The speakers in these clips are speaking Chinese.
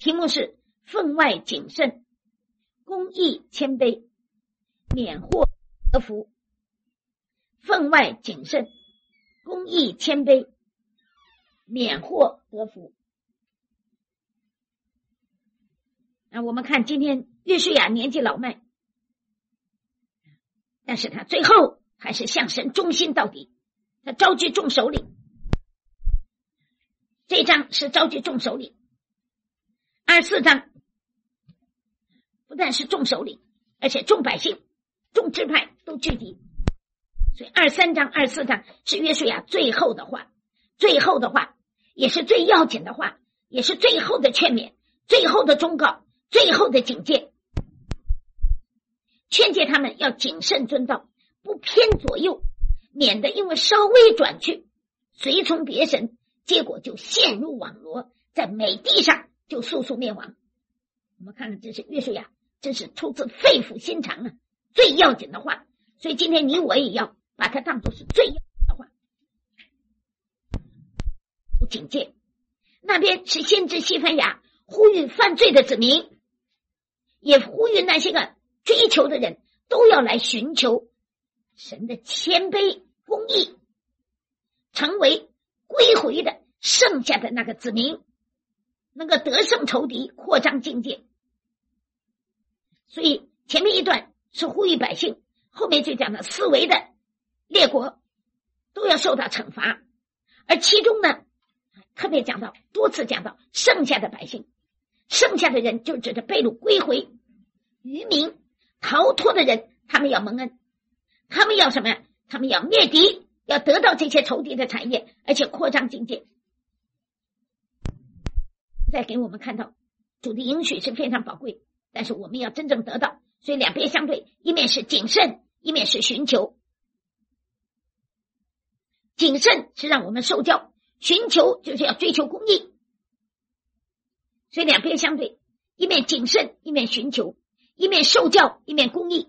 题目是分外谨慎，公义谦卑，免祸得福。分外谨慎，公义谦卑，免祸得福。我们看今天约书亚年纪老迈，但是他最后还是向神忠心到底，他召集众首领。这一章是召集众首领，24章不但是众首领，而且众百姓、众支派都聚集。所以23章、24章是约书亚最后的话，最后的话也是最要紧的话，也是最后的劝勉，最后的忠告，最后的警戒，劝诫他们要谨慎遵道，不偏左右，免得因为稍微转去随从别神，结果就陷入网罗，在美地上就速速灭亡。我们看看，这是约书亚，这是出自肺腑心肠啊，最要紧的话。所以今天你我也要把它当作是最要紧的话。警戒，那边是先知西番雅呼吁犯罪的子民，也呼吁那些个追求的人都要来寻求神的谦卑公义，成为归回的剩下的那个子民，能够得胜仇敌，扩张境界。所以前面一段是呼吁百姓，后面就讲了四围的列国都要受到惩罚，而其中呢特别讲到，多次讲到剩下的百姓，剩下的人就指着被掳归回渔民逃脱的人，他们要蒙恩，他们要什么？他们要灭敌，要得到这些仇敌的产业，而且扩张境界。再给我们看到主的应许是非常宝贵，但是我们要真正得到，所以两边相对，一面是谨慎，一面是寻求。谨慎是让我们受教，寻求就是要追求公义，所以两边相对，一面谨慎，一面寻求，一面受教，一面公义。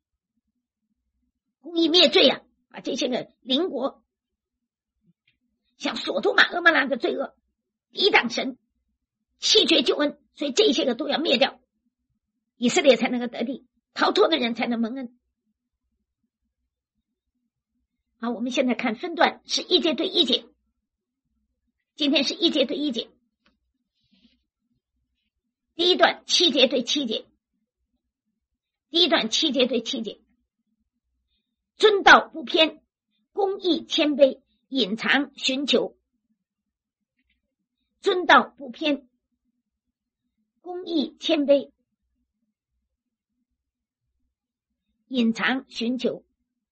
公义灭罪啊，把这些个邻国像索多玛、蛾摩拉的罪恶抵挡神，弃绝救恩，所以这些个都要灭掉，以色列才能够得地，逃脱的人才能蒙恩。好，我们现在看分段是一节对一节，今天是一节对一节。第一段7节对7节，第一段7节对7节，遵道不偏，公义谦卑，隐藏寻求。遵道不偏，公义谦卑，隐藏寻求。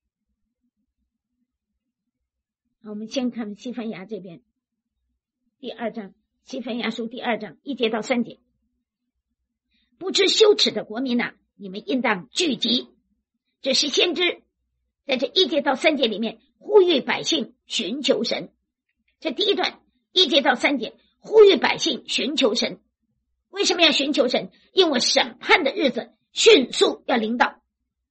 好，我们先看西番雅这边第2章，西番雅书第2章1节到3节。不知羞耻的国民啊，你们应当聚集。这是先知在这1节到3节里面呼吁百姓寻求神。这第一段1节到3节呼吁百姓寻求神。为什么要寻求神？因为审判的日子迅速要临到，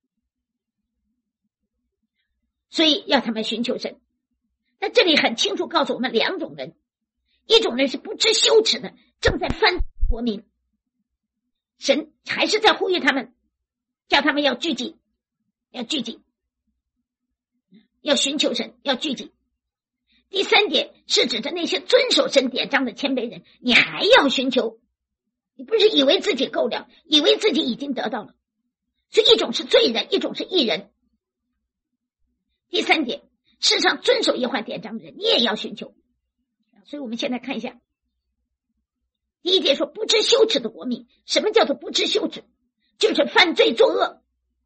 所以要他们寻求神。那这里很清楚告诉我们两种人，一种人是不知羞耻的，正在犯国民，神还是在呼吁他们，叫他们要聚集，要聚集，要寻求神，要聚集。第3点是指着那些遵守神典章的谦卑人，你还要寻求，你不是以为自己够了，以为自己已经得到了。所以一种是罪人，一种是义人。第3点，事实上遵守耶和华典章的人，你也要寻求。所以我们现在看一下第1节说不知羞耻的国民。什么叫做不知羞耻？就是犯罪作恶，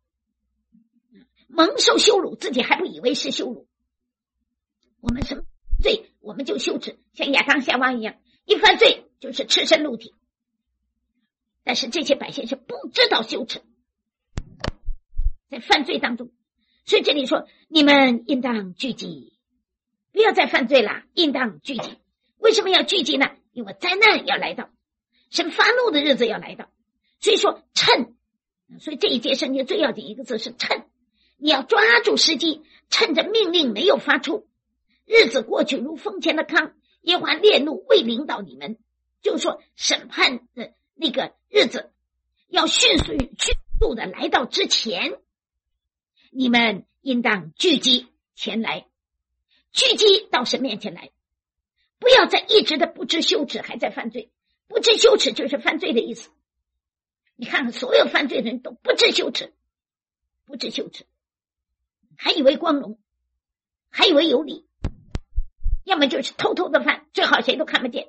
蒙受羞辱，自己还不以为是羞辱。我们什么罪我们就羞耻，像亚当夏娃一样，一犯罪就是赤身露体。但是这些百姓是不知道羞耻，在犯罪当中。所以这里说你们应当聚集，不要再犯罪了，应当聚集。为什么要聚集呢？因为灾难要来到，神发怒的日子要来到。所以说趁，所以这一节圣经最要紧一个字是趁，你要抓住时机，趁着命令没有发出，日子过去如风前的糠，耶和华烈怒未临到你们， 就是说审判的那个日子要迅速的来到之前，你们应当聚集前来，聚集到神面前来，不要再一直的不知羞耻还在犯罪。不知羞耻就是犯罪的意思。你看看所有犯罪的人都不知羞耻，不知羞耻，还以为光荣，还以为有理，要么就是偷偷的犯，最好谁都看不见。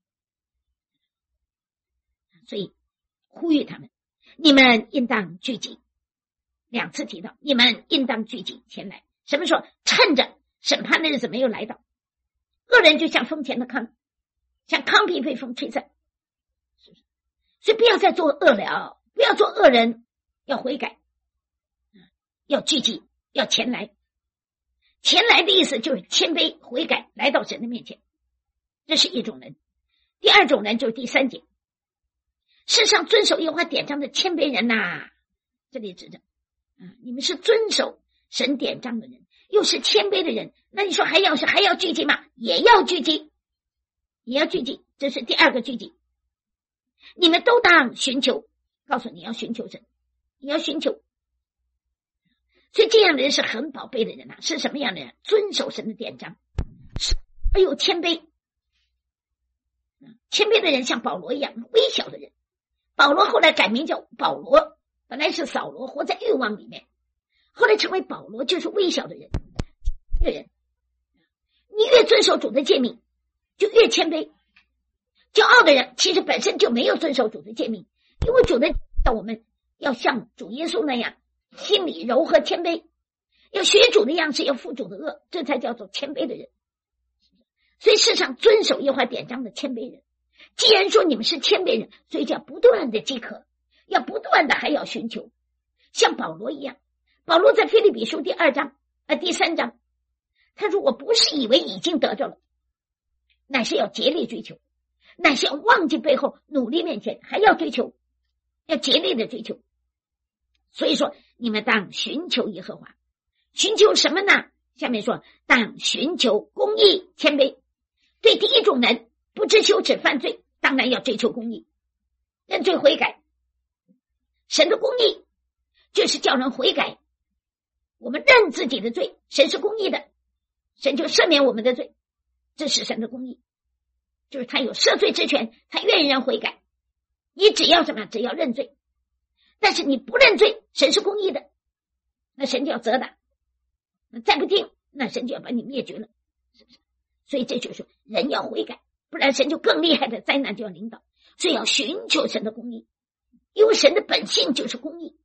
所以呼吁他们，你们应当聚集，两次提到你们应当聚集前来。什么时候？趁着审判的日子没有来到，恶人就像风前的糠，像糠皮被风吹散。所以不要再做恶了，不要做恶人，要悔改，要聚集，要前来。前来的意思就是谦卑悔改，来到神的面前，这是一种人。第二种人就是第3节，世上遵守耶和华典章的谦卑人呐，这里指着你们是遵守神典章的人，又是谦卑的人，那你说还要聚集吗？也要聚集，也要聚集，这是第二个聚集。你们都当寻求，告诉你要寻求神，你要寻求。所以这样的人是很宝贝的人是什么样的人？遵守神的典章，而有谦卑。谦卑的人像保罗一样微小的人，保罗后来改名叫保罗，本来是扫罗，活在欲望里面，后来成为保罗，就是微小的人。你越遵守主的诫命，就越谦卑。骄傲的人其实本身就没有遵守主的诫命，因为主的叫我们要像主耶稣那样心里柔和谦卑，要学主的样式，要负主的恶，这才叫做谦卑的人。所以世上遵守耶和华典章的谦卑人，既然说你们是谦卑人，所以就要不断的饥渴，要不断的还要寻求，像保罗一样。保罗在腓立比书第3章，他说我不是以为已经得着了，乃是要竭力追求，乃是要忘记背后，努力面前，还要追求，要竭力的追求。所以说你们当寻求耶和华，寻求什么呢？下面说当寻求公义谦卑。对第一种人不知羞耻犯罪，当然要追求公义，认罪悔改。神的公义就是叫人悔改，我们认自己的罪，神是公义的，神就赦免我们的罪，这是神的公义，就是他有赦罪之权，他愿意人悔改。你只要什么？只要认罪。但是你不认罪，神是公义的，那神就要责打，那再不听，那神就要把你灭绝了，是不是？所以这就是人要悔改，不然神就更厉害的灾难就要领导。所以要寻求神的公义，因为神的本性就是公义。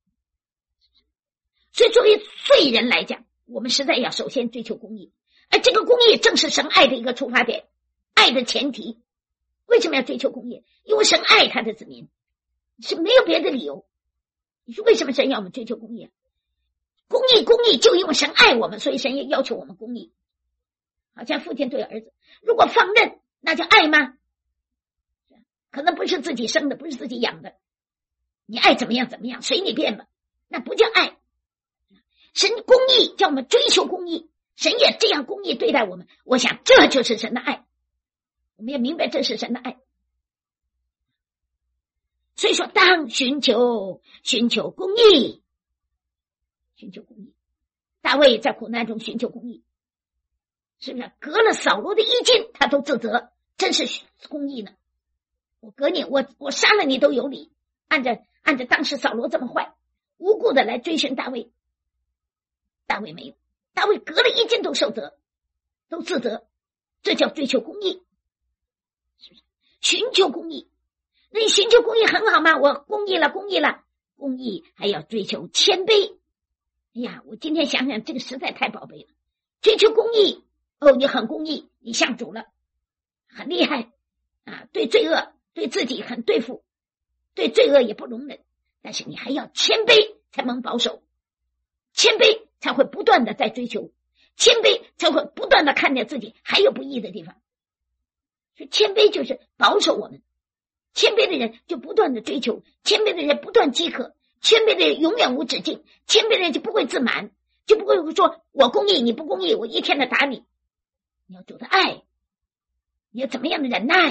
所以作为罪人来讲，我们实在要首先追求公义，而这个公义正是神爱的一个出发点，爱的前提。为什么要追求公义？因为神爱他的子民，是没有别的理由。你说为什么神要我们追求公义？公义就因为神爱我们，所以神也要求我们公义。好像父亲对儿子，如果放任，那叫爱吗？可能不是自己生的，不是自己养的，你爱怎么样怎么样，随你便吧，那不叫爱。神公义叫我们追求公义，神也这样公义对待我们，我想这就是神的爱，我们也明白这是神的爱。所以说当寻求公义，寻求公义。大卫在苦难中寻求公义，是不是革了扫罗的衣襟他都自责，真是公义呢？我革你，我杀了你都有理，按着当时扫罗这么坏，无故的来追寻大卫，大卫没有，大卫革了衣襟都受责，都自责，这叫追求公义，是不是？寻求公义，那你寻求公义很好吗？我公义了，公义还要追求谦卑。哎呀，我今天想想，这个实在太宝贝了。追求公义，你很公义，你向主了，很厉害啊！对罪恶，对自己很对付，对罪恶也不容忍。但是你还要谦卑，才能保守，谦卑才会不断的在追求，谦卑才会不断的看见自己还有不义的地方。所以谦卑就是保守我们，谦卑的人就不断的追求，谦卑的人不断饥渴，谦卑的人永远无止境，谦卑的人就不会自满，就不会说我公义你不公义，我一天的打你。你要主的爱，你要怎么样的忍耐，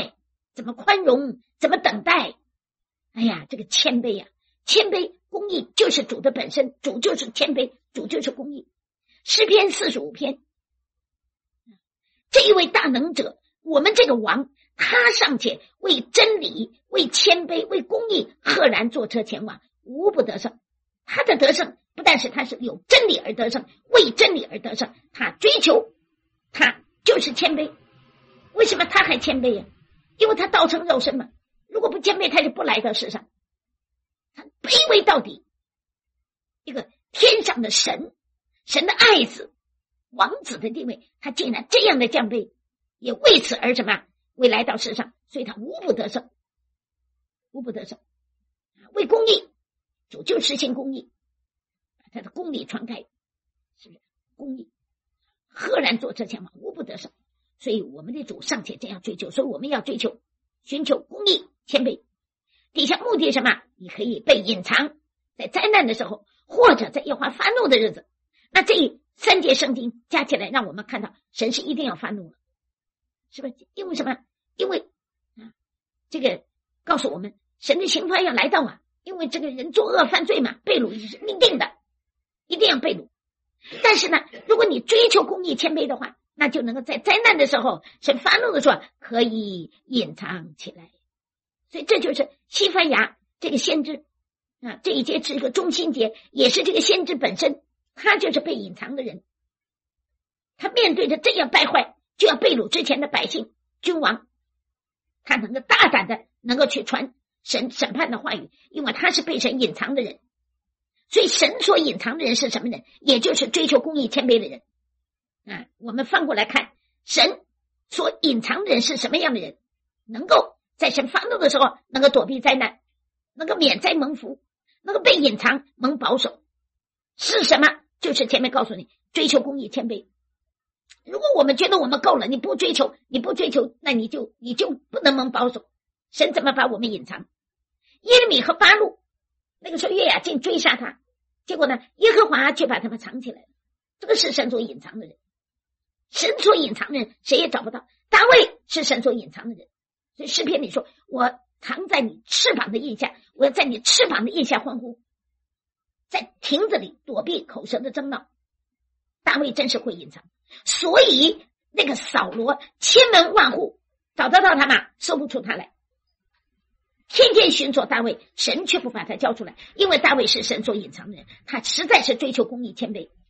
怎么宽容，怎么等待。哎呀，这个谦卑呀，谦卑公义就是主的本身，主就是谦卑，主就是公义。诗篇45篇，这一位大能者，我们这个王，他尚且为真理、为谦卑、为公义赫然坐车前往，无不得胜。他的得胜不但是他是有真理而得胜，为真理而得胜，他追求，他就是谦卑。为什么他还谦卑呀？因为他道成肉身嘛。如果不谦卑，他就不来到世上。他卑微到底，一个天上的神，神的爱子，王子的地位，他竟然这样的降卑，也为此而什么？为来到世上，所以他无不得胜，无不得胜。为公义，主就实行公义，把他的公理传开，是不是？公义赫然坐车前往，无不得胜。所以我们的主尚且这样追求，所以我们要追求寻求公义谦卑。底下目的是什么？你可以被隐藏，在灾难的时候，或者在耶和华发怒的日子。那这3节圣经加起来，让我们看到神是一定要发怒了，是不是？因为什么？因为这个告诉我们神的刑罚要来到啊，因为这个人作恶犯罪嘛，被掳是命定的，一定要被掳。但是呢，如果你追求公义谦卑的话，那就能够在灾难的时候，神发怒的时候可以隐藏起来。所以这就是西番雅这个先知这一节是一个中心节，也是这个先知本身，他就是被隐藏的人。他面对着这样败坏就要被掳之前的百姓君王，他能够大胆的能够去传神审判的话语，因为他是被神隐藏的人。所以神所隐藏的人是什么人？也就是追求公义谦卑的人我们翻过来看，神所隐藏的人是什么样的人？能够在神发怒的时候能够躲避灾难，能够免灾蒙福，能够被隐藏蒙保守，是什么？就是前面告诉你，追求公义谦卑。如果我们觉得我们够了，你不追求，那你就不能蒙保守。神怎么把我们隐藏？耶利米和巴路那个时候约雅敬追杀他，结果呢，耶和华却把他们藏起来了。这个是神所隐藏的人，神所隐藏的人谁也找不到。大卫是神所隐藏的人，所以诗篇里说，我藏在你翅膀的印下，我要在你翅膀的印下欢呼，在亭子里躲避口舌的争闹。大卫真是会隐藏，所以那个扫罗千门万户找得到他吗？搜不出他来，天天寻索大卫，神却不把他交出来，因为大卫是神所隐藏的人，他实在是追求公义谦卑。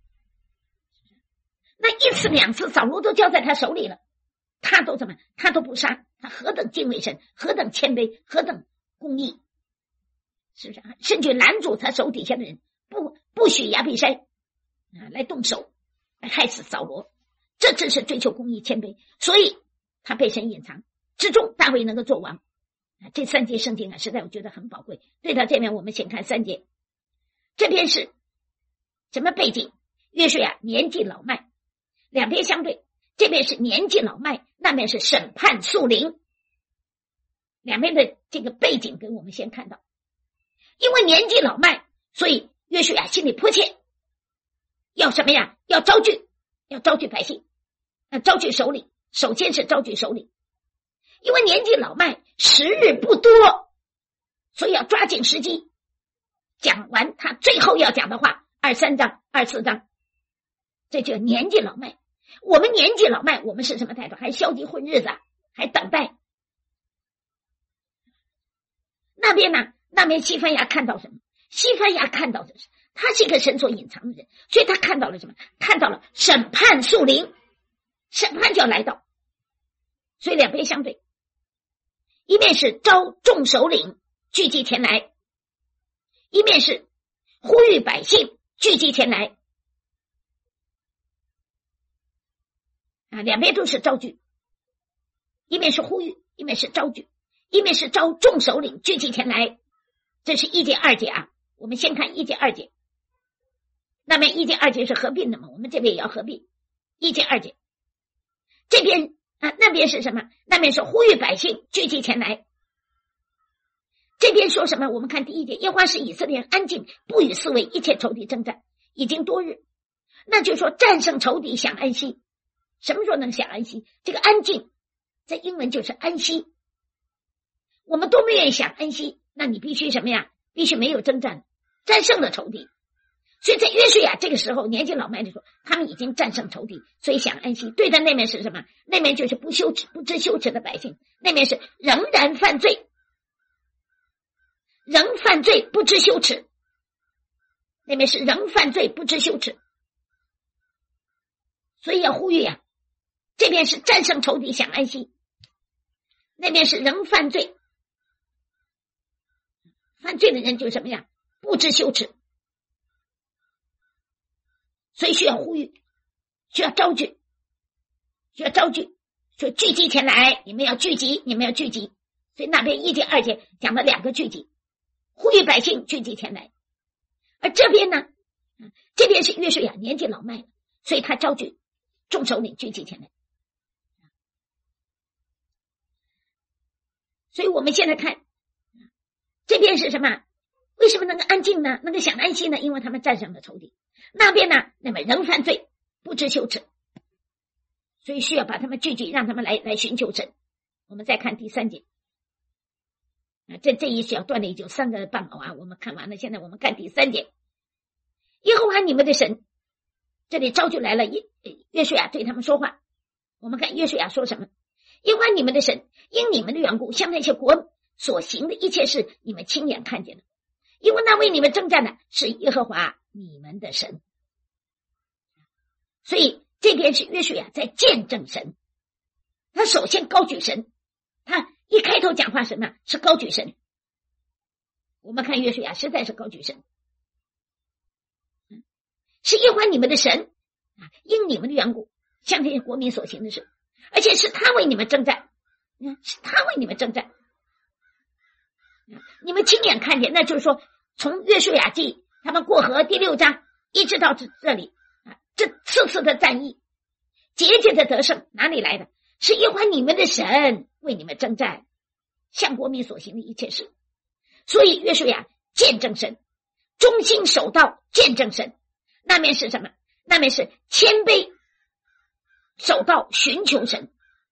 那1次2次扫罗都交在他手里了，他都怎么？他都不杀，他何等敬畏神，何等谦卑，何等公义，是不是？甚至拦阻他手底下的人，不许亚比筛来动手，来害死扫罗。这正是追求公义谦卑，所以他被神隐藏之中，大卫能够做王。这3节圣经实在我觉得很宝贵。对到这边，我们先看3节。这边是什么背景？约书亚年纪老迈，两边相对，这边是年纪老迈，那边是审判肃灵，两边的这个背景给我们先看到。因为年纪老迈，所以约书亚心里迫切，要什么呀？要招聚百姓，招聚首领。首先是招聚首领，因为年纪老迈，时日不多，所以要抓紧时机，讲完他最后要讲的话，23章、24章，这就年纪老迈。我们年纪老迈，我们是什么态度？还消极混日子还等待。那边呢？那边西番雅看到什么？西番雅看到的是，他是一个神所隐藏的人，所以他看到了什么？看到了审判肃灵，审判就要来到。所以两边相对，一面是召众首领聚集前来，一面是呼吁百姓聚集前来两边都是召聚，一面是呼吁，一面是召聚，一面是召众首领聚集前来。这是1节2节我们先看1节2节。那么1节2节是合并的嘛，我们这边也要合并1节2节。这边那边是什么？那边是呼吁百姓聚集前来。这边说什么？我们看第1节，耶和华使以色列人安静，不与四围一切仇敌征战，已经多日。那就是说战胜仇敌，享安息。什么时候能享安息？这个安静在英文就是安息， 我们都不愿意想安息，那你必须什么呀？必须没有征战，战胜了仇敌。所以在约书亚这个时候，年纪老迈的说，他们已经战胜仇敌，所以想安息。对的那面是什么？那面就是不羞耻、不知羞耻的百姓，那面是仍然犯罪，仍犯罪不知羞耻，那面是仍犯罪不知羞耻。所以要呼吁呀，这边是战胜仇敌想安息，那边是仍犯罪，犯罪的人就是什么呀？不知羞耻。所以需要呼吁，需要招聚，说聚集前来，你们要聚集。所以那边1节2节讲了2个聚集，呼吁百姓聚集前来。而这边呢，这边是约书亚年纪老迈了，所以他招聚众首领聚集前来。所以我们现在看这边是什么？为什么能够安静呢？能够想安息呢？因为他们战胜了仇敌。那边呢，那么仍犯罪，不知羞耻，所以需要把他们聚集，让他们来寻求神。我们再看第3节，这一小段里就3个半毛啊，我们看完了。现在我们看第3节，耶和华你们的神，这里招聚来了约书亚对他们说话。我们看约书亚说什么？耶和华你们的神因你们的缘故，向那些国所行的一切事，你们亲眼看见了，因为那为你们征战的是耶和华你们的神。所以这边是约书亚在见证神，他首先高举神，他一开头讲话什么？是高举神。我们看约书亚实在是高举神，是耶和华你们的神因你们的缘故，向这些国民所行的事，而且是他为你们征战，是他为你们征战，你们亲眼看见。那就是说，从约书亚记他们过河第6章一直到这里这次的战役，节节的得胜，哪里来的？是耶和华你们的神为你们征战，向国民所行的一切事。所以约书亚见证神，忠心守道见证神。那面是什么？那面是谦卑守道寻求神，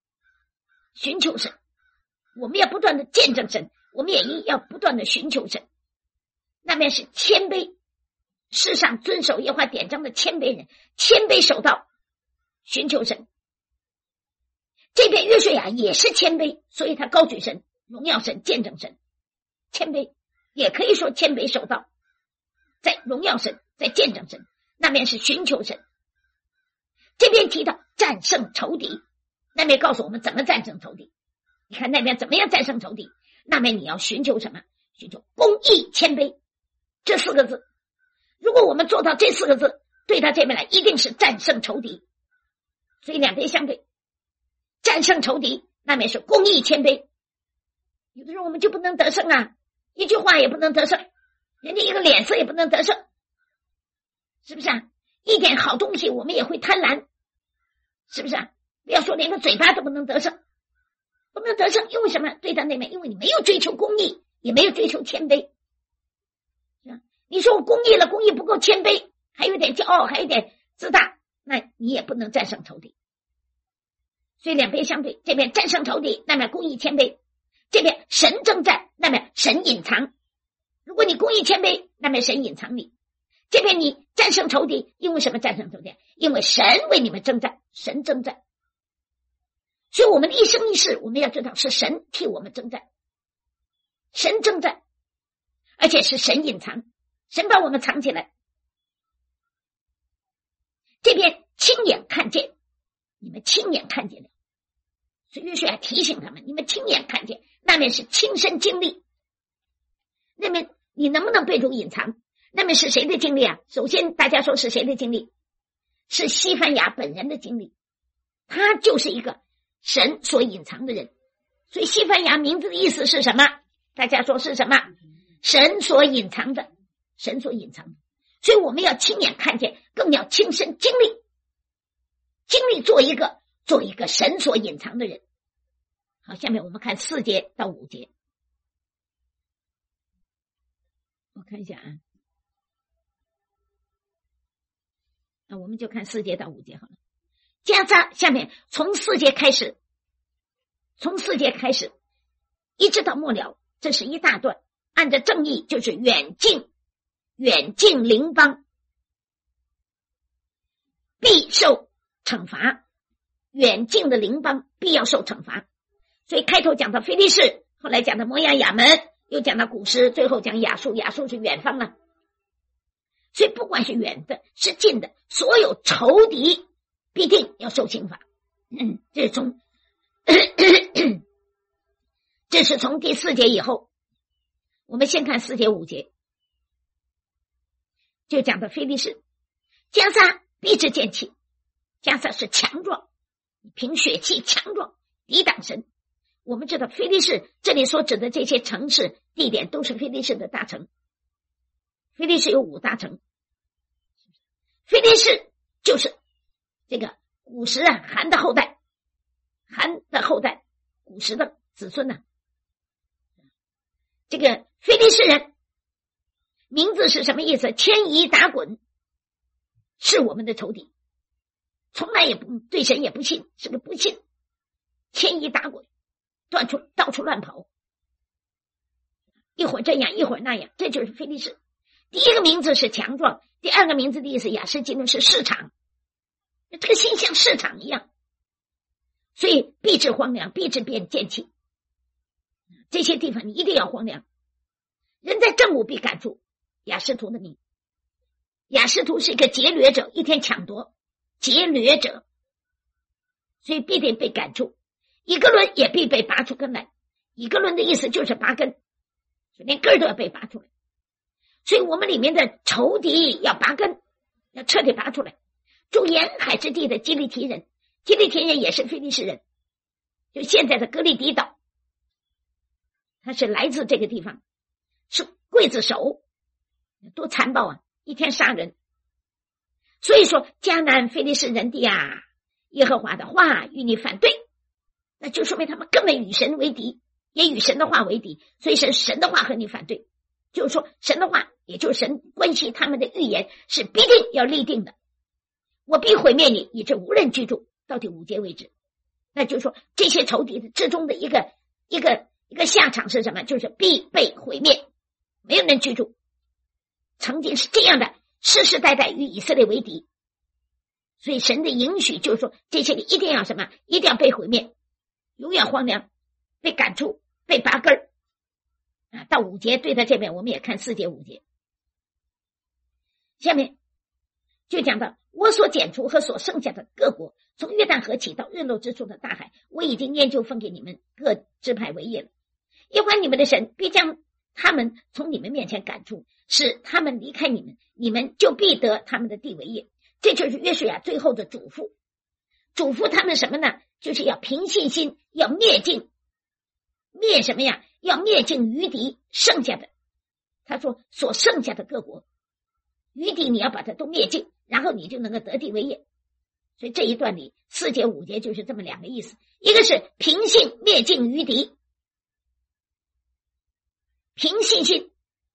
我们要不断的见证神，我们也要不断的寻求神。那面是谦卑，世上遵守耶和华典章的谦卑人，谦卑守道寻求神。这边约书亚也是谦卑，所以他高举神，荣耀神，见证神。谦卑也可以说谦卑守道，在荣耀神，在见证神。那边是寻求神。这边提到战胜仇敌，那边告诉我们怎么战胜仇敌。你看那边怎么样战胜仇敌？那边你要寻求什么？寻求公义谦卑这4个字。如果我们做到这4个字，对他这边来一定是战胜仇敌。所以两边相对，战胜仇敌那边是公义谦卑。有的时候我们就不能得胜啊，一句话也不能得胜，人家一个脸色也不能得胜，是不是啊？一点好东西我们也会贪婪，是不是啊？不要说连个嘴巴都不能得胜，不能得胜，因为什么？对他那边，因为你没有追求公义，也没有追求谦卑。你说我公义了，公义不够谦卑，还有点骄傲，还有点自大，那你也不能战胜仇敌。所以两边相对，这边战胜仇敌，那边公义谦卑；这边神征战，那边神隐藏。如果你公义谦卑，那边神隐藏你；这边你战胜仇敌，因为什么战胜仇敌？因为神为你们征战，神征战。所以我们的一生一世，我们要知道是神替我们征战，神征战，而且是神隐藏，神把我们藏起来。这边亲眼看见，你们亲眼看见了。所以约书亚提醒他们，你们亲眼看见，那面是亲身经历。那面你能不能被主隐藏？那面是谁的经历啊？首先大家说是谁的经历？是西番雅本人的经历，他就是一个神所隐藏的人。所以西番雅名字的意思是什么？大家说是什么？神所隐藏的，神所隐藏的。所以我们要亲眼看见，更要亲身经历做一个神所隐藏的人。好，下面我们看4节到5节。我看一下啊，那我们就看4节到5节好了。加扎下面从4节开始， 一直到末了，这是一大段，按照正义就是远近邻邦必受惩罚，远近的邻邦必要受惩罚。所以开头讲到非利士，后来讲到摩押亚门，又讲到古时，最后讲亚述，亚述是远方了。所以不管是远的是近的，所有仇敌必定要受刑罚。这是从第4节以后，我们先看4节5节，就讲到非利士，迦萨必致见气，迦萨是强壮，凭血气强壮抵挡神。我们知道非利士这里所指的这些城市地点都是非利士的大城，非利士有5大城，非利士就是这个古时韩的后代，古时的子孙呢。这个非利士人名字是什么意思？迁移打滚，是我们的仇敌，从来也不对神也不信，是个不信，迁移打滚，到处乱跑，一会儿这样一会儿那样，这就是非利士。第一个名字是强壮，第二个名字的意思亚斯基伦是市场，这个心像市场一样，所以必致荒凉，必致变见气。这些地方你一定要荒凉，人在正午必赶出。亚斯图的名，亚斯图是一个劫掠者，一天抢夺，劫掠者，所以必定被赶出。以革伦也必被拔出根来，以革伦的意思就是拔根，连根都要被拔出来。所以我们里面的仇敌要拔根，要彻底拔出来。住沿海之地的基利提人，基利提人也是非利士人，就现在的哥利迪岛，他是来自这个地方，是刽子手，多残暴啊，一天杀人。所以说迦南非利士人地啊，耶和华的话与你反对，那就说明他们根本与神为敌，也与神的话为敌，所以神的话和你反对，就是说神的话也就是神关系他们的预言是必定要立定的，我必毁灭你以致无人居住，到第5节为止。那就是说这些仇敌之中的一个下场是什么？就是必被毁灭，没有人居住。曾经是这样的，世世代代与以色列为敌，所以神的允许就是说这些人一定要什么？一定要被毁灭，永远荒凉，被赶出，被拔根儿。到5节对到这边我们也看4节5节，下面就讲到我所剪除和所剩下的各国，从约旦河起到日落之处的大海，我已经研究分给你们各支派为业了。耶和华你们的神必将他们从你们面前赶出，使他们离开你们，你们就必得他们的地为业。这就是约书亚最后的嘱咐他们什么呢？就是要凭信心，要灭尽，灭什么呀？要灭尽余敌，剩下的，他说所剩下的各国余敌你要把它都灭尽，然后你就能够得地为业。所以这一段里4节5节就是这么2个意思，一个是凭信灭尽余敌，凭信心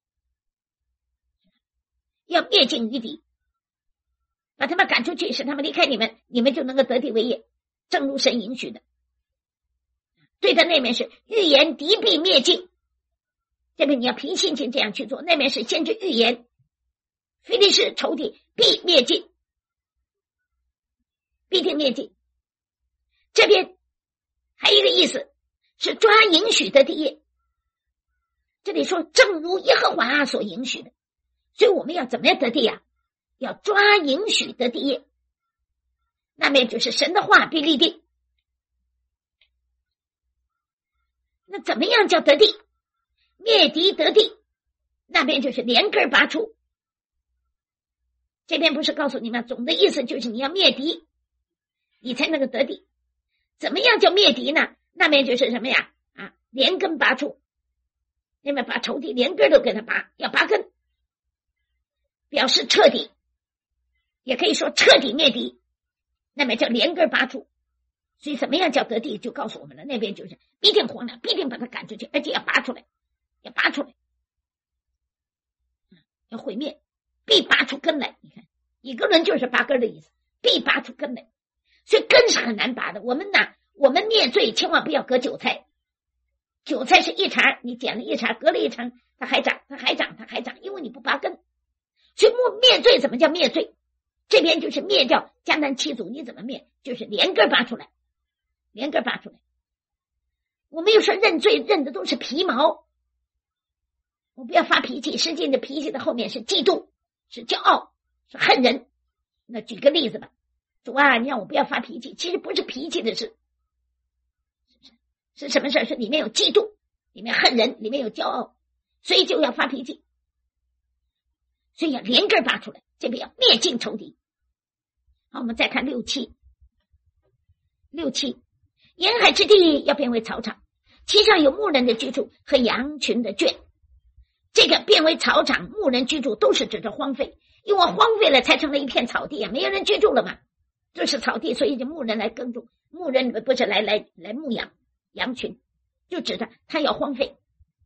要灭尽余敌，把他们赶出去，使他们离开你们，你们就能够得地为业，正如神允许的。对的那面是预言敌必灭尽，这边你要凭信心这样去做，那面是先知预言非利士仇敌必灭尽，必定灭尽。这边还有一个意思是抓应许的地业，这里说正如耶和华所应许的，所以我们要怎么样得地啊？要抓应许的地业，那面就是神的话必立定。那怎么样叫得地？灭敌得地，那边就是连根拔出。这边不是告诉你们，总的意思就是你要灭敌，你才能够得地。怎么样叫灭敌呢？那边就是什么呀？连根拔出，那边把仇敌连根都给他拔，要拔根，表示彻底，也可以说彻底灭敌，那边叫连根拔出。所以怎么样叫得地，就告诉我们了，那边就是必定荒凉，必定把他赶出去，而且要拔出来，要毁灭，必拔出根来。你看一个人就是拔根的意思，必拔出根来，所以根是很难拔的。我们灭罪千万不要割韭菜， 韭菜是一茬，你剪了一茬，隔了一茬，它还长，因为你不拔根。所以灭罪怎么叫灭罪？这边就是灭掉迦南七族，你怎么灭？就是连根拔出来，连根拔出来。我们又说认罪，认的都是皮毛。我不要发脾气，实际的脾气的后面是嫉妒，是骄傲，是恨人。那举个例子吧，主啊，你让我不要发脾气，其实不是脾气的事，是什么事？是里面有嫉妒，里面恨人，里面有骄傲，所以就要发脾气，所以要连根拔出来，这边要灭尽仇敌。好，我们再看6、7，沿海之地要变为草场，其上有牧人的居住和羊群的圈。这个变为草场，牧人居住都是指着荒废，因为荒废了才成了一片草地啊，没有人居住了嘛，这是草地，所以就牧人来耕种，牧人不是来牧养羊群，就指着他要荒废，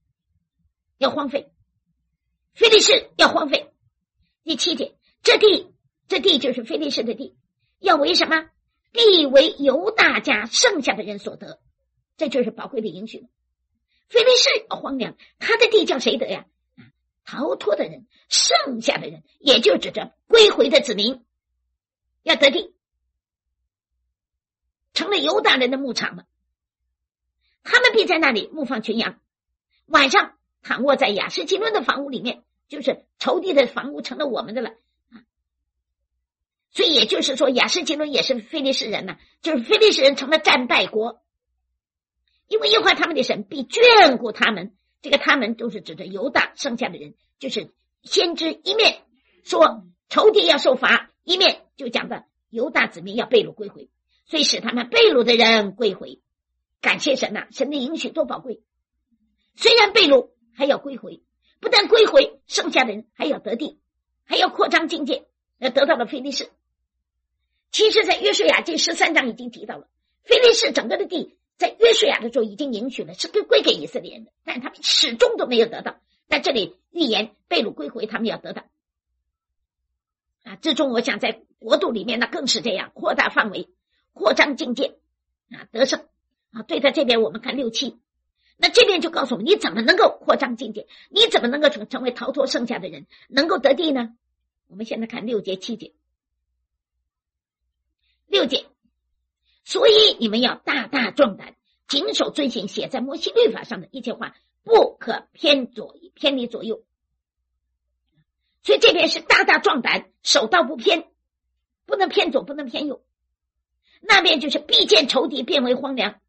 非利士要荒废。第7节，这地就是非利士的地，要为什么？地为犹大家剩下的人所得，这就是宝贵的应许。非利士要荒凉，他的地叫谁得呀？逃脱的人，剩下的人，也就指着归回的子民要得地，成了犹大人的牧场了。他们必在那里牧放群羊，晚上躺卧在亚实基伦的房屋里面，就是仇敌的房屋成了我们的了。所以也就是说，亚实基伦也是非利士人呢，就是非利士人成了战败国，因为耶和华他们的神必眷顾他们。这个他们都是指着犹大剩下的人，就是先知一面说仇敌要受罚，一面就讲的犹大子民要被掳归回，所以使他们被掳的人归回。感谢神啊，神的应许多宝贵，虽然被掳还要归回，不但归回，剩下的人还要得地，还要扩张境界，得到了非利士。其实在约书亚记13章已经提到了，非利士整个的地在约书亚的时候已经应许了，是归给以色列人的，但他们始终都没有得到。但这里预言被掳归回，他们要得到啊！最终我想在国度里面，那更是这样，扩大范围，扩张境界啊，得胜啊！对在这边我们看6、7，那这边就告诉我们，你怎么能够扩张境界？你怎么能够成为逃脱剩下的人，能够得地呢？我们现在看6节、7节。6节，所以你们要大大壮胆，谨守遵行写在摩西律法上的一切话，不可偏离左右。所以这边是大大壮胆，守道不偏，不能偏左，不能偏右。那边就是必见仇敌变为荒凉。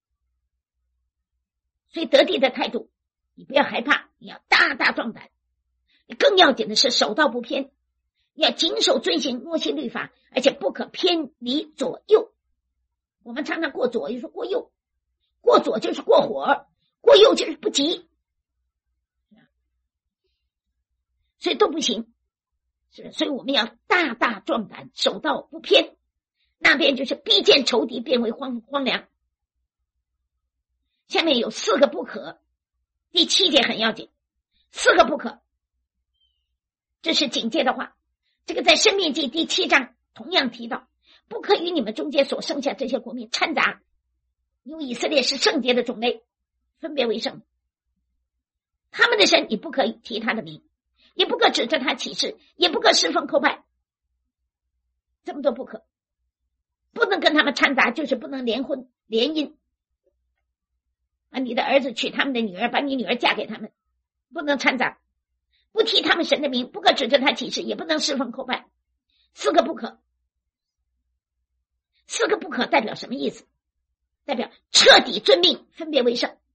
所以得地的态度，你不要害怕，你要大大壮胆。更要紧的是守道不偏，要谨守遵行摩西律法，而且不可偏离左右。我们常常过左，又说过右，过左就是过火，过右就是不急，所以都不行。所以我们要大大壮胆，守道不偏。那边就是必见仇敌变为荒凉。下面有4个不可，第7节很要紧，4个不可，这是警戒的话。这个在申命记第7章同样提到，不可与你们中间所剩下这些国民掺杂，因为以色列是圣洁的种类，分别为圣。他们的神你不可以提他的名，也不可指着他起誓，也不可侍奉叩拜，这么多不可，不能跟他们掺杂，就是不能联姻啊！你的儿子娶他们的女儿，把你女儿嫁给他们，不能掺杂，不提他们神的名，不可指着他起誓，也不能侍奉叩拜。4个不可，4个不可代表什么意思？代表彻底遵命，分别为圣。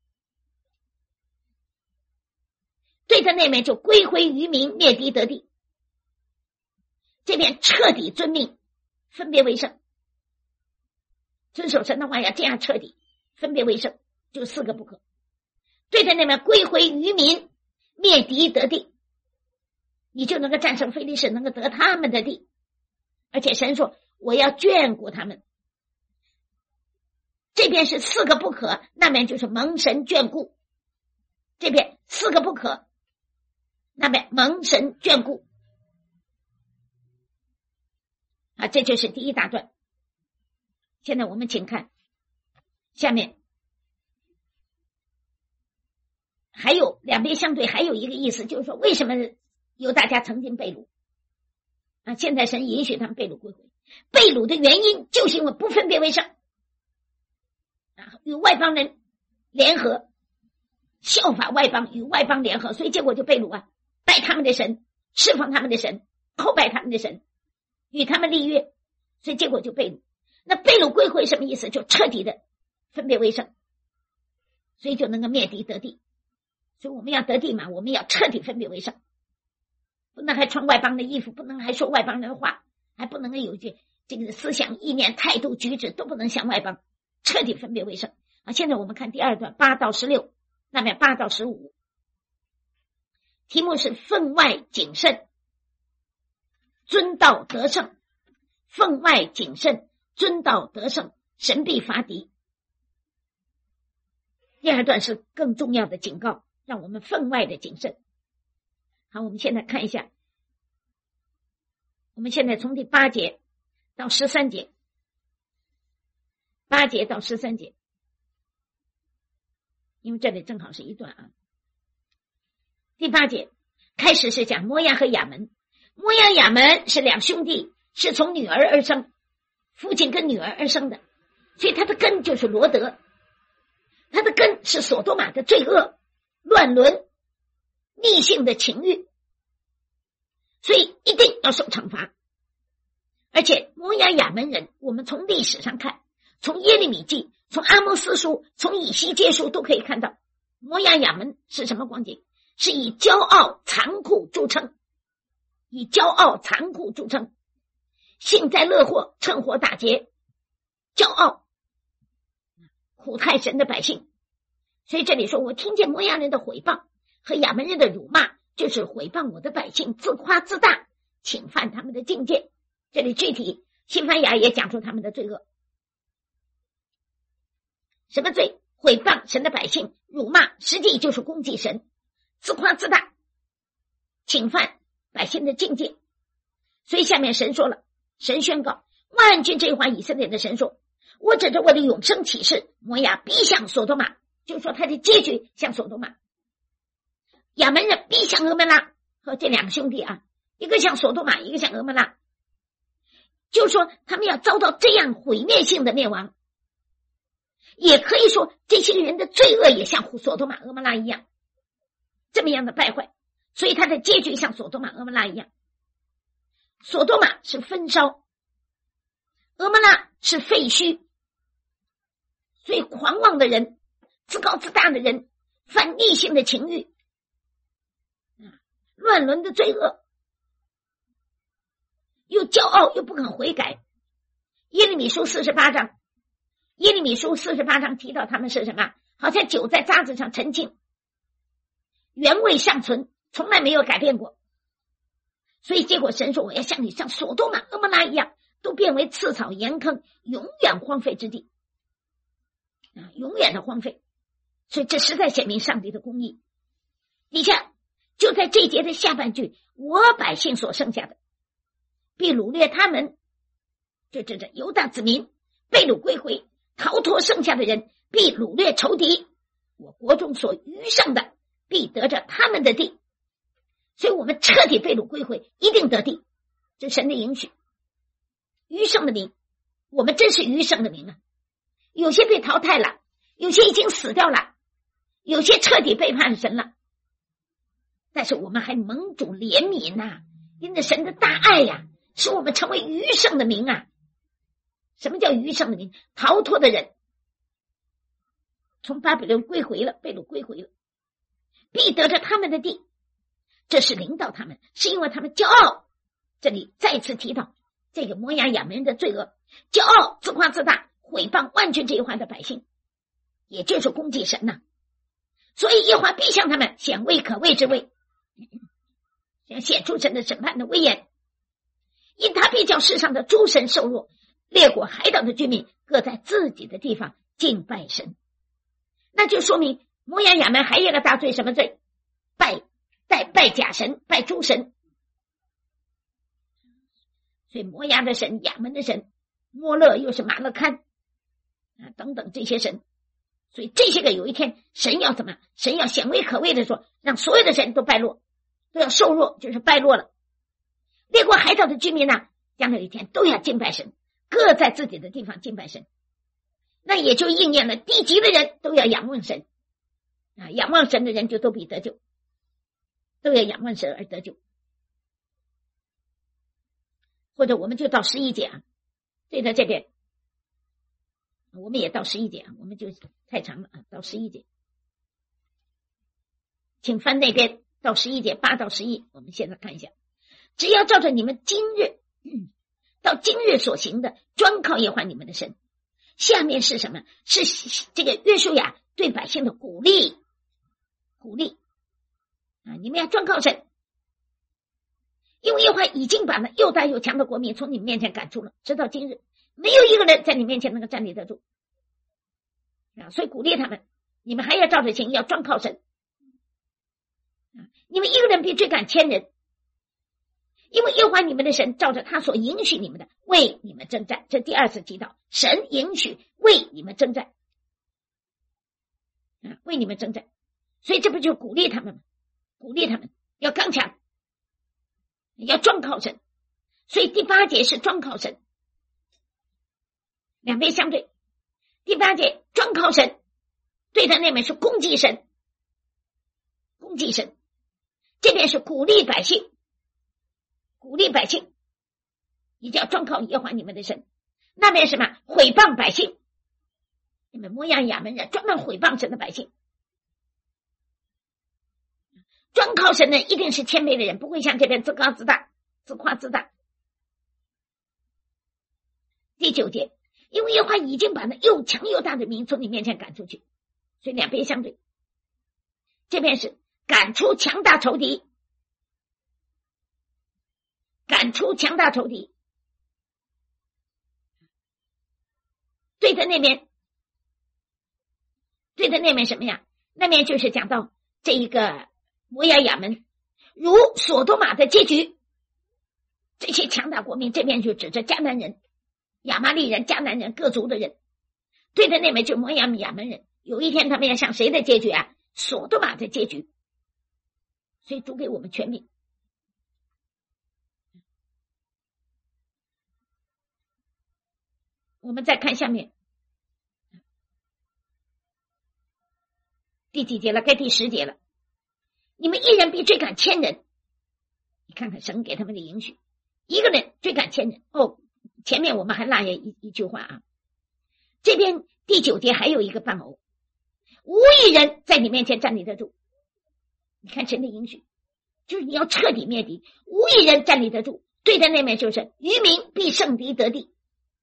对的那面就归回于民，灭敌得地。这边彻底遵命，分别为圣，遵守神的话要这样彻底，分别为圣，就4个不可。对的那面归回于民，灭敌得地，你就能够战胜非利士，能够得他们的地。而且神说我要眷顾他们。这边是4个不可，那边就是蒙神眷顾。这边4个不可，那边蒙神眷顾啊，这就是第一大段。现在我们请看下面还有两边相对，还有一个意思就是说，为什么犹大家曾经被掳啊？现在神允许他们被掳归回，被掳的原因就是因为不分别为圣啊，与外邦人联合，效法外邦，与外邦联合，所以结果就被掳啊，拜他们的神，侍奉他们的神，叩拜他们的神，与他们立约，所以结果就被掳。那被掳归回什么意思？就彻底的分别为圣，所以就能够灭敌得地。所以我们要得地嘛，我们要彻底分别为圣，不能还穿外邦的衣服，不能还说外邦人的话，还不能有这个思想意念态度举止都不能像外邦，彻底分别为圣啊。现在我们看第二段8到16，那边8到15，题目是分外谨慎，遵道得胜。分外谨慎，遵道得胜，神必伐敌。第二段是更重要的警告，让我们分外的谨慎。好，我们现在看一下，我们现在从第8节到13节，8节到13节，因为这里正好是一段啊。第8节开始是讲摩押和亚门，摩押亚门是两兄弟，是从女儿而生，父亲跟女儿而生的，所以他的根就是罗德，他的根是索多玛的罪恶、乱伦、逆性的情欲，所以一定要受惩罚。而且摩押亚门人，我们从历史上看，从耶利米记，从阿摩斯书，从以西结书都可以看到，摩押亚门是什么光景？是以骄傲残酷著称，以骄傲残酷著称，幸灾乐祸，趁火打劫，骄傲，苦害神的百姓。所以这里说，我听见摩押人的毁谤和亚门人的辱骂，就是毁谤我的百姓，自夸自大，侵犯他们的境界。这里具体西番雅也讲出他们的罪恶。什么罪？毁谤神的百姓，辱骂，实际就是攻击神，自夸自大，侵犯百姓的境界。所以下面神说了，神宣告万军这话，以色列的神说，我指着我的永生启示，摩押必像索多玛，就是说他的结局像索多玛，亚门人必像俄摩拉，和这两个兄弟啊，一个像索多玛，一个像俄摩拉，就是说他们要遭到这样毁灭性的灭亡。也可以说这些人的罪恶也像索多玛、俄摩拉一样，这么样的败坏，所以他的结局像索多玛、俄摩拉一样。索多玛是焚烧，俄摩拉是废墟，所以狂妄的人、自高自大的人、犯逆性的情欲、乱伦的罪恶，又骄傲又不肯悔改。耶利米书48章，耶利米书48章提到他们是什么？好像酒在渣子上陈浸，原味尚存，从来没有改变过。所以结果神说，我要像你像索多玛、俄摩拉一样，都变为刺草盐坑，永远荒废之地永远的荒废。所以这实在显明上帝的公义。底下就在这节的下半句，我百姓所剩下的必掳掠他们，就这犹大子民被掳归回，逃脱剩下的人必掳掠仇敌，我国中所余剩的必得着他们的地。所以我们彻底被掳归回，一定得地，这神的应许。余剩的民，我们真是余剩的民啊！有些被淘汰了，有些已经死掉了，有些彻底背叛神了，但是我们还蒙主怜悯啊，因着神的大爱呀，使我们成为余剩的民啊。什么叫余剩的民？逃脱的人从巴比伦归回了，被掳归回了，必得着他们的地。这是领导他们，是因为他们骄傲。这里再次提到这个摩押亚门人的罪恶，骄傲、自夸自大，毁谤万军这一环的百姓，也就是攻击神呐。所以耶和华必向他们显未可畏之威，显出神的审判的威严。因他必叫世上的诸神受弱，列国海岛的居民各在自己的地方敬拜神。那就说明摩押亚门还有一个大罪，什么罪？拜假神，拜诸神。所以摩押的神、亚门的神，摩勒又是马勒堪等等这些神， 所以这些个有一天神要怎么？神要显为可畏的说，让所有的人都败落，都要受弱，就是败落了。列国海岛的居民呢，将来有一天都要敬拜神，各在自己的地方敬拜神。那也就应验了地级的人都要仰望神啊，仰望神的人就都必得救，都要仰望神而得救。或者我们就到11节啊，对在这边我们也到11节啊，我们就太长了啊，到11节，请翻那边到11节8到11，我们现在看一下，只要照着你们今日到今日所行的，专靠耶和华你们的神。下面是什么？是这个约书亚对百姓的鼓励啊！你们要专靠神，因为耶和华已经把那又大又强的国民从你们面前赶出了，直到今日，没有一个人在你面前能够站立得住啊！所以鼓励他们，你们还要照着行，要专靠神啊！你们一个人比追赶千人。因为耶和华你们的神照着他所允许你们的为你们征战，这第二次提到神允许为你们征战啊，为你们征战，所以这不就鼓励他们吗？鼓励他们要刚强，要专靠神。所以第8节是专靠神，两边相对。第8节专靠神，对他那边是攻击神，这边是鼓励百姓，你就要专靠耶和华你们的神。那边什么？毁谤百姓，你们摩押亚门人专门毁谤神的百姓。专靠神的一定是谦卑的人，不会像这边自高自大、自夸自大。第9节，因为耶和华已经把那又强又大的民从你面前赶出去，所以两边相对。这边是赶出强大仇敌，对的那边什么呀？那边就是讲到这一个摩押亚门如所多玛的结局，这些强大国民，这边就指着迦南人、亚玛利人、迦南人各族的人，对的那边就摩押亚门人，有一天他们要向谁的结局啊？所多玛的结局。所以主给我们权柄。我们再看下面第几节了？该第10节了。你们一人必追赶千人，你看看神给他们的允许，一个人追赶千人。前面我们还落下一句话啊，这边第9节还有一个伴偶，无一人在你面前站立得住。你看神的允许，就是你要彻底灭敌，无一人站立得住。对的那面就是余民必胜敌得地，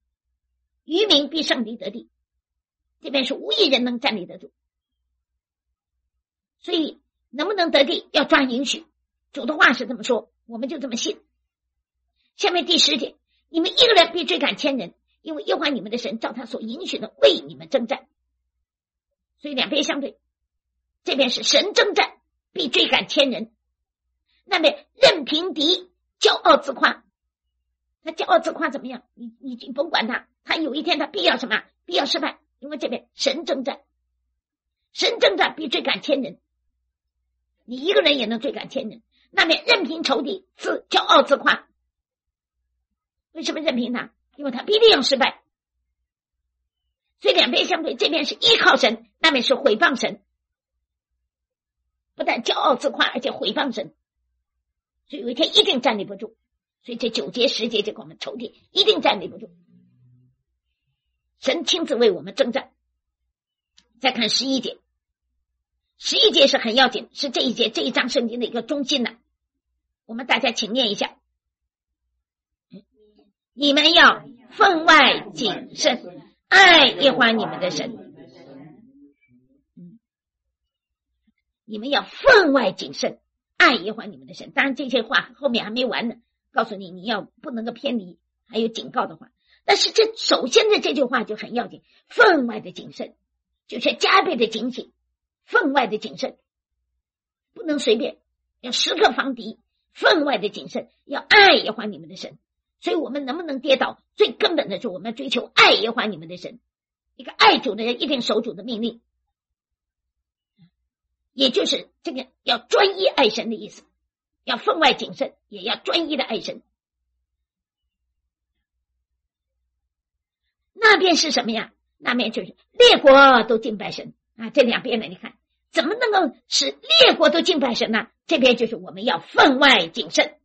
这边是无一人能站立得住。所以能不能得地要抓允许，主的话是这么说，我们就这么信。下面第10节，你们一个人必追赶千人，因为耶和华你们的神照他所允许的为你们征战。所以两边相对，这边是神征战必追赶千人，那边任凭敌骄傲自夸。他骄傲自夸怎么样？你甭管他有一天他必要什么？必要失败，因为这边神征战必追赶千人，你一个人也能追赶千人。那边任凭仇敌骄傲自夸，为什么任凭他？因为他必定要失败。所以两边相对，这边是依靠神，那边是毁谤神，不但骄傲自夸，而且毁谤神，所以有一天一定站立不住。所以这9节10节就给我们仇敌一定站立不住，神亲自为我们征战。再看11节，11节是很要紧，是这一章圣经的一个中心的，我们大家请念一下。你们要分外谨慎，爱耶和华你们的神。你们要分外谨慎，爱耶和华你们的神。当然这些话后面还没完呢，告诉你要不能够偏离，还有警告的话。但是这首先的这句话就很要紧，分外的谨慎，就是加倍的警醒，分外的谨慎，不能随便，要时刻防敌，分外的谨慎，要爱耶和华你们的神。所以我们能不能跌倒，最根本的是我们追求爱耶和华你们的神。一个爱主的人一定守主的命令， 也就是这个要专一爱神的意思，要分外谨慎，也要专一的爱神。那边是什么呀？那边就是列国都敬拜神啊！这两边呢，你看怎么能够使列国都敬拜神呢？这边就是我们要分外谨慎，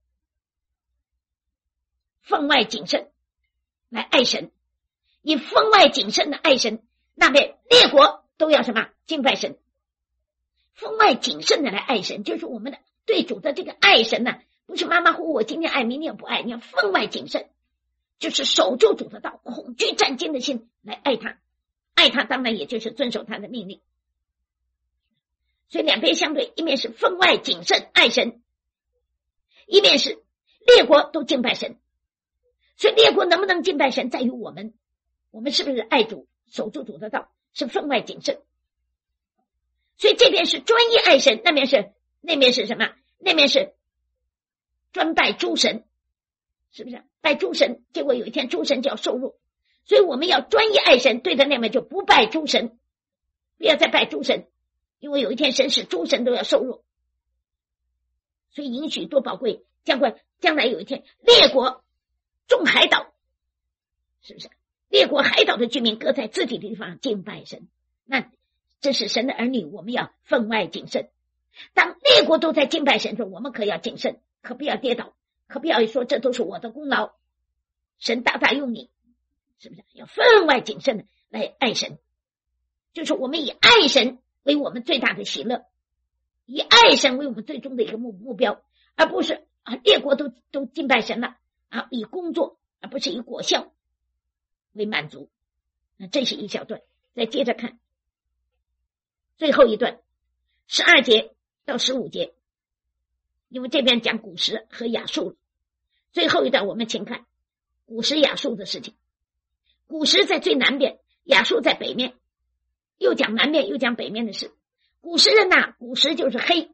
分外谨慎来爱神，以分外谨慎的爱神，那边列国都要什么？敬拜神。分外谨慎的来爱神，就是我们的对主的这个爱神呢，不是马马虎虎，我今天爱明天不爱，你要分外谨慎，就是守住主的道，恐惧战惊的心来爱他。爱他当然也就是遵守他的命令。所以两边相对，一面是分外谨慎爱神，一面是列国都敬拜神。所以列国能不能敬拜神，在于我们是不是爱主，守住主的道，是分外谨慎。所以这边是专一爱神，那边是什么？那边是专拜诸神，是不是？拜诸神，结果有一天诸神就要受辱，所以我们要专一爱神，对的那边就不拜诸神，不要再拜诸神，因为有一天神使诸神都要受辱。所以允许多宝贵，将来有一天列国众海岛，是不是？列国海岛的居民各在自己的地方敬拜神，那这是神的儿女，我们要分外谨慎。当列国都在敬拜神的时候，我们可要谨慎，可不要跌倒，可不要说这都是我的功劳，神大大用你，是不是？要分外谨慎的来爱神，就是我们以爱神为我们最大的喜乐，以爱神为我们最终的一个目标，而不是列国都敬拜神了以工作而不是以果效为满足。那这是一小段，再接着看最后一段12节到15节，因为这边讲古时和亚述了。最后一段我们请看古时亚述的事情。古时在最南边，亚述在北面，又讲南面又讲北面的事。古时人古时就是黑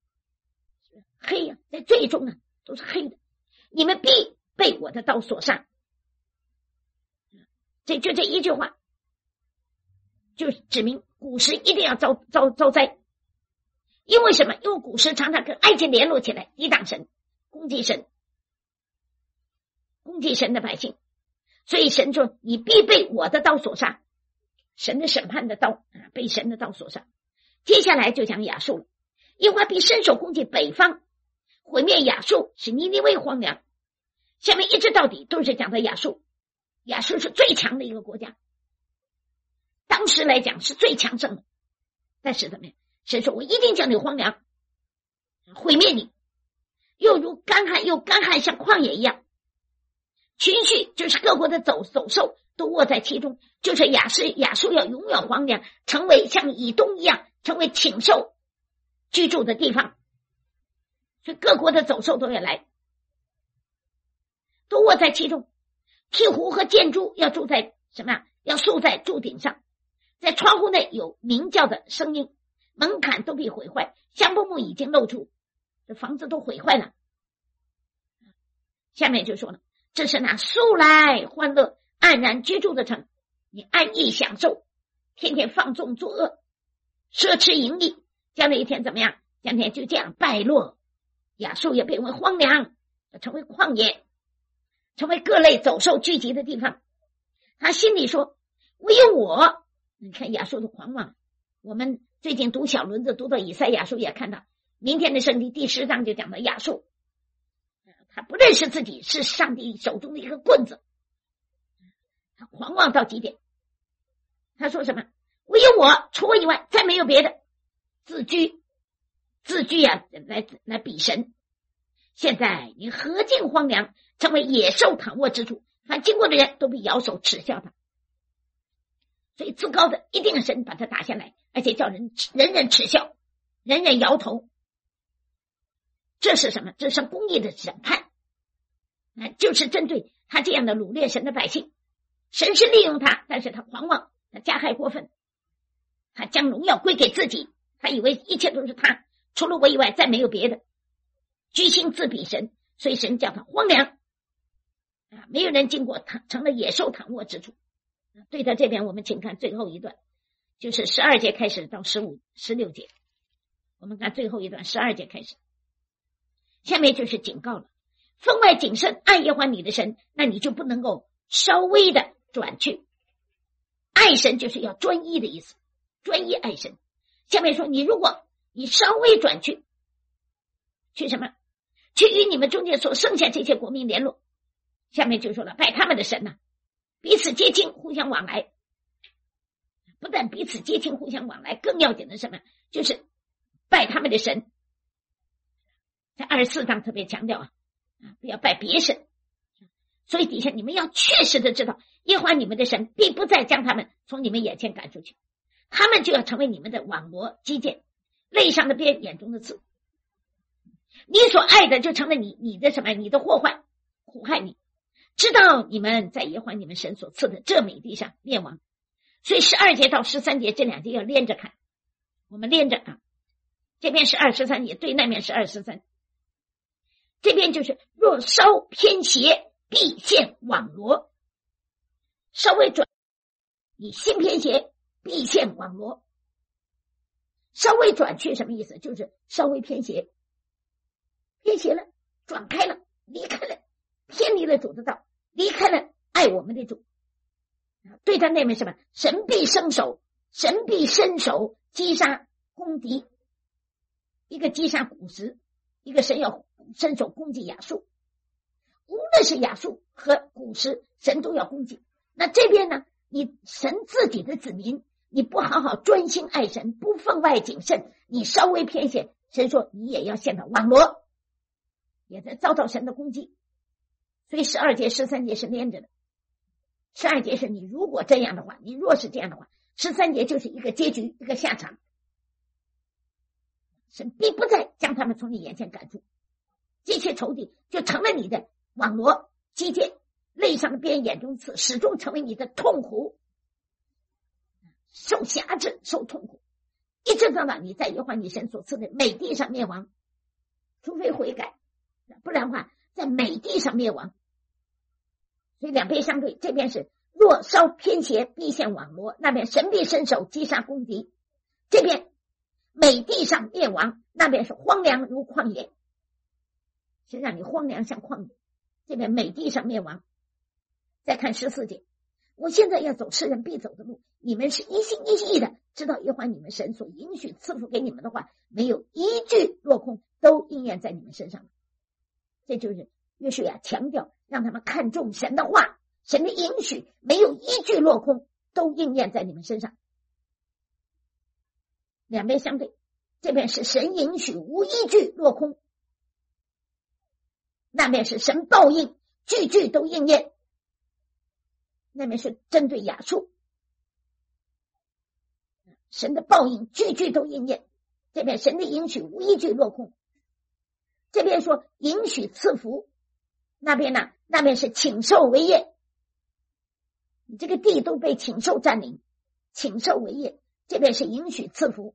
在最终都是黑的，你们必被我的刀所杀。这一句话就指明古时一定要遭灾。因为什么？因为古时常常跟埃及联络起来，抵挡神，攻击神的百姓，所以神说你必被我的刀所杀，神的审判的刀被神的刀所杀。接下来就讲亚述了，耶和华必伸手攻击北方，毁灭亚述，使尼尼微荒凉。下面一直到底都是讲的亚述。亚述是最强的一个国家，当时来讲是最强盛的，但是怎么样？神说我一定叫你荒凉，毁灭你，又如干旱像旷野一样。群畜就是各国的走兽都卧在其中，就是亚述要永远荒凉，成为像以东一样，成为禽兽居住的地方。所以各国的走兽都要来，都卧在其中。鹈鹕和箭猪要住在什么？要竖在柱顶上，在窗户内有鸣叫的声音，门槛都被毁坏，香柏木已经露出，这房子都毁坏了。下面就说了，这是那素来欢乐安然居住的城，你安逸享受，天天放纵作恶，奢侈淫逸，将来一天怎么样？将来就这样败落，亚述也变为荒凉，成为旷野，成为各类走兽聚集的地方。他心里说唯有我，你看亚述的狂妄。我们最近读小轮子读到以赛亚书也看到，明天的圣经第10章就讲到亚述，他不认识自己是上帝手中的一个棍子，他狂妄到极点。他说什么？唯有我，除我以外再没有别的，自居来比神。现在你何尽荒凉，成为野兽躺卧之处，凡经过的人都被摇手耻笑他。所以自高的一定神把他打下来，而且叫人人耻笑，人人摇头。这是什么？这是公义的审判，就是针对他这样的掳掠神的百姓。神是利用他，但是他狂妄，他加害过分，他将荣耀归给自己，他以为一切都是他，除了我以外再没有别的，居心自比神，所以神叫他荒凉没有人经过，成了野兽躺卧之处。对他这边我们请看最后一段，就是12节开始到16节。 我们看最后一段12节开始，下面就是警告了，分外谨慎爱耶和华你的神，那你就不能够稍微的转去。爱神就是要专一的意思，专一爱神。下面说，你如果你稍微转去，去什么？去与你们中间所剩下这些国民联络。下面就说了，拜他们的神呢，彼此接亲，互相往来。不但彼此接亲，互相往来，更要紧的什么？就是拜他们的神。在24章特别强调不要拜别神。所以底下你们要确实的知道，耶和华你们的神必不再将他们从你们眼前赶出去，他们就要成为你们的网罗、基建、肋上的鞭、眼中的刺。你所爱的就成了你的什么？你的祸患，苦害你，直到你们在耶和华你们神所赐的这美地上灭亡。所以12节到13节这2节要连着看，我们连着这边是13节，对，那边是23。这边就是若稍偏斜，必陷网罗。稍微转，你心偏斜，必陷网罗。稍微转去什么意思？就是稍微偏斜，偏斜了，转开了，离开了，偏离了主的道，离开了爱我们的主。对他那边什么？神必伸手，神必伸手击杀攻敌。一个击杀古时，一个神要伸手攻击亚述。无论是亚述和古时，神都要攻击。那这边呢？你神自己的子民，你不好好专心爱神，不分外谨慎，你稍微偏斜，神说你也要陷到网罗，也在遭到神的攻击。所以12节、13节是连着的。12节是你如果这样的话，你若是这样的话，13节就是一个结局，一个下场。神必不再将他们从你眼前赶出，这些仇敌就成了你的网罗、基建、肋上的鞭、眼中刺，始终成为你的痛苦，受辖制、受痛苦，一直到你在耶和华你神所赐的美地上灭亡，除非悔改，不然的话在美地上灭亡。所以两边相对，这边是若稍偏斜，必陷网罗，那边神必伸手击杀攻敌。这边美地上灭亡，那边是荒凉如旷野，是让你荒凉像旷野。这边美地上灭亡。再看14节，我现在要走世人必走的路，你们是一心一意的知道耶和华你们神所允许赐福给你们的话，没有一句落空，都应验在你们身上。这就是约书亚强调，让他们看重神的话，神的允许没有一句落空，都应验在你们身上。两边相对，这边是神允许无一句落空，那边是神报应，句句都应验。那边是针对亚述，神的报应句句都应验，这边神的允许无一句落空。这边说允许赐福，那边呢？那边是请受为业，你这个地都被请受占领，请受为业。这边是允许赐福。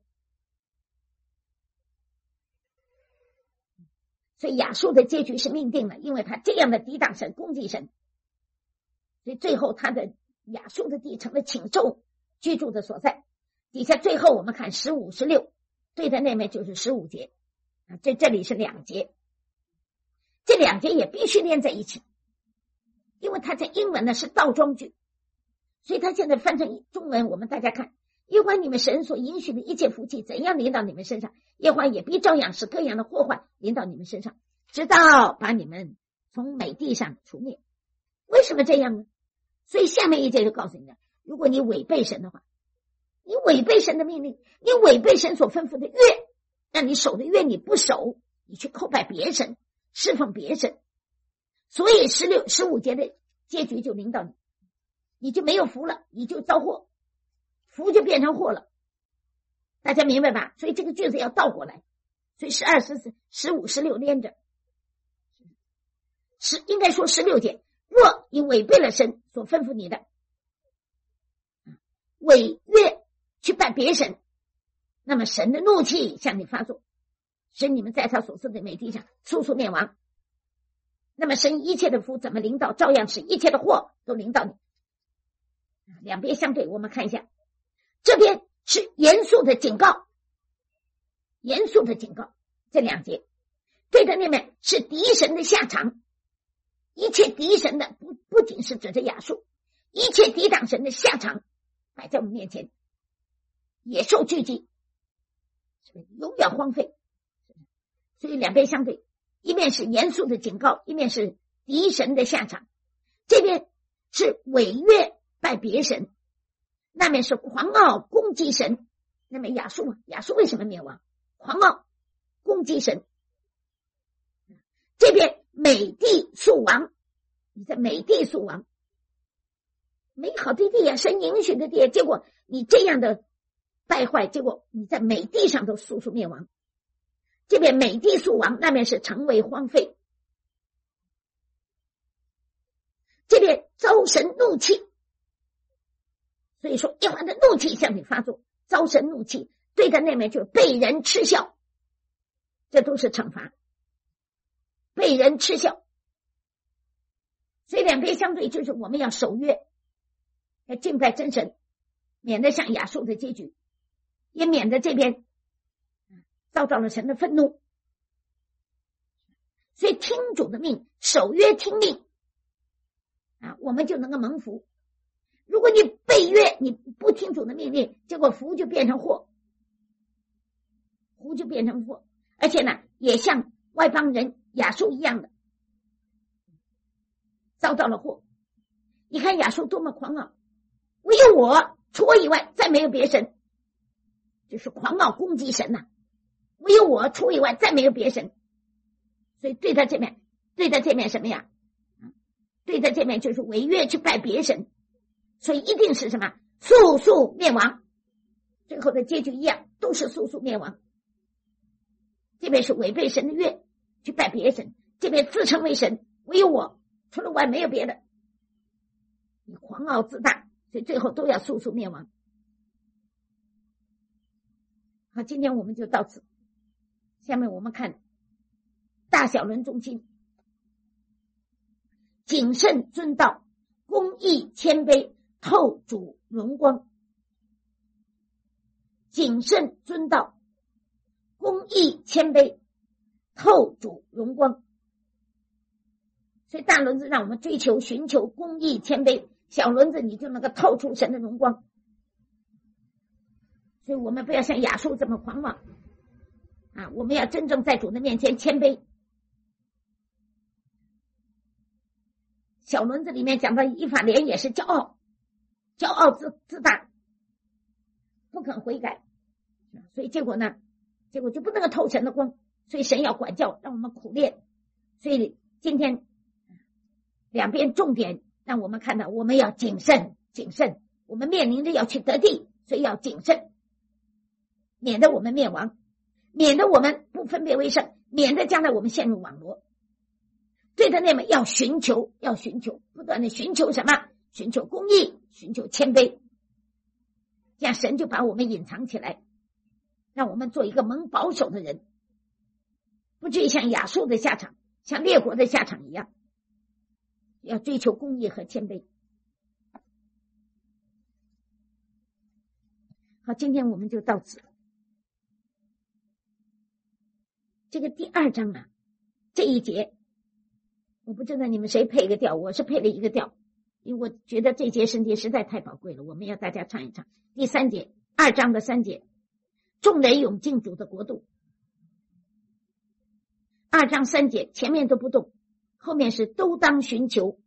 所以亚述的结局是命定了，因为他这样的抵挡神、攻击神，所以最后他的亚述的地成了请受居住的所在。底下最后我们看15、16，对的那面就是15节这里是2节，这2节也必须连在一起，因为它在英文呢是倒装句，所以它现在翻成中文，我们大家看，耶和华你们神所允许的一切福气怎样临到你们身上，耶和华也必照样使各样的祸患临到你们身上，直到把你们从美地上除灭。为什么这样呢？所以下面一节就告诉你了，如果你违背神的话，你违背神的命令，你违背神所吩咐的约，那你守的约你不守，你去叩拜别神，侍奉别神，所以16、15节的结局就临到你，你就没有福了，你就遭祸，福就变成祸了。大家明白吧？所以这个句子要倒过来，所以12、15、16连着，应该说16节，若你违背了神所吩咐你的，违约去拜别神，那么神的怒气向你发作，使你们在他所赐的美地上速速灭亡。那么神一切的福怎么临到，照样使一切的祸都临到你。两边相对，我们看一下，这边是严肃的警告， 严肃的警告。这2节对的那面是敌神的下场，一切敌神的不仅是指着亚述，一切抵挡神的下场摆在我们面前，野兽聚集，永远荒废。所以两边相对，一面是严肃的警告，一面是敌神的下场。这边是违约拜别神，那面是狂傲攻击神。那么亚述为什么灭亡？狂傲攻击神。这边美地速亡，你在美地速亡，美好的地啊，神允许的地，结果你这样的败坏，结果你在美地上都速速灭亡。这边美地速亡，那边是成为荒废。这边遭神怒气，所以说耶和华的怒气向你发作，遭神怒气，对他那边就被人嗤笑，这都是惩罚，被人嗤笑。所以两边相对，就是我们要守约，要敬拜真神，免得像亚述的结局，也免得这边遭到了神的愤怒。所以听主的命，守约听命我们就能够蒙福。如果你背约，你不听主的命令，结果福就变成祸，福就变成祸。而且呢，也像外邦人亚述一样的遭到了祸。你看亚述多么狂傲，唯有我除我以外再没有别神，就是狂傲攻击神唯有我除我以外再没有别神。所以对他这面什么呀？对他这面就是违约去拜别神，所以一定是什么？速速灭亡。最后的结局一样，都是速速灭亡。这边是违背神的约去拜别神，这边自称为神，唯有我除了我没有别的，你狂傲自大，所以最后都要速速灭亡。好，今天我们就到此，下面我们看大小人中心，谨慎遵道，公义谦卑，透主荣光。谨慎遵道，公义谦卑，透主荣光。所以大轮子让我们追求寻求公义谦卑，小轮子你就能够透出神的荣光。所以我们不要像亚述这么狂妄我们要真正在主的面前谦卑。小轮子里面讲到以法莲也是骄傲自大，不肯悔改，所以结果就不能够透神的光。所以神要管教，让我们苦练。所以今天两边重点让我们看到，我们要谨慎，我们面临着要去得地，所以要谨慎，免得我们灭亡，免得我们不分别为圣，免得将来我们陷入网罗。对他那么要寻求，不断的寻求什么？寻求公义，寻求谦卑，这样神就把我们隐藏起来，让我们做一个蒙保守的人，不至于像亚述的下场，像列国的下场一样。要追求公义和谦卑。好，今天我们就到此。这个第2章这一节我不知道你们谁配一个调，我是配了一个调，因为我觉得这节圣经实在太宝贵了，我们要大家唱一唱。第3节，2章的3节，众人涌进主的国度。2章3节前面都不动，后面是都当寻求，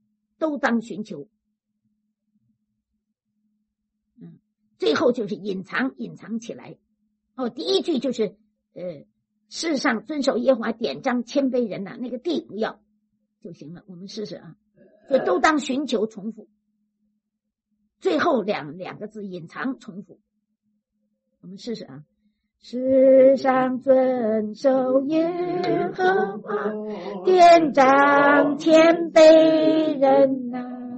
最后就是隐藏起来。第一句就是世上遵守耶和华典章谦卑人那个地不要就行了，我们试试就都当寻求重复，最后两个字隐藏重复，我们试试世上遵守耶和华典章谦卑人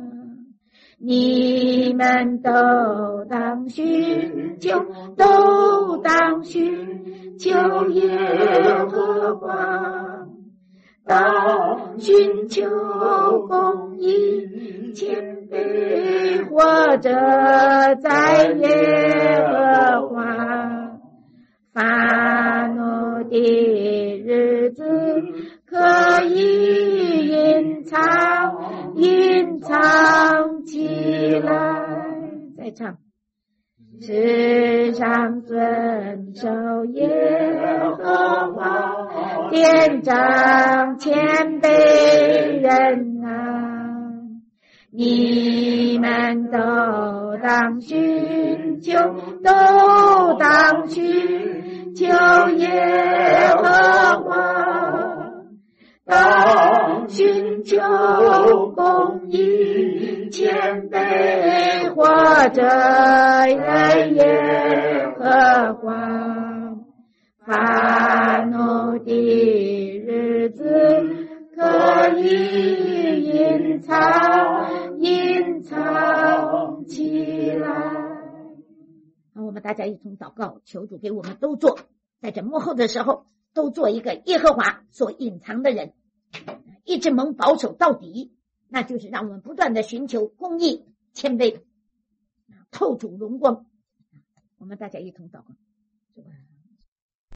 你们都当寻求耶和华，当寻求公义谦卑，或者在耶和华发怒的日子可以隐藏起来。再唱。世上遵守耶和华典章谦卑人啊，你们都当寻求耶和华，当寻求公义谦卑或者耶和华，烦恼的日子可以隐藏起来。 那我们大家一同祷告，求主给我们都做，在这幕后的时候都做一个耶和华所隐藏的人，一直蒙保守到底，那就是让我们不断的寻求公义谦卑，透主荣光。我们大家一同祷告。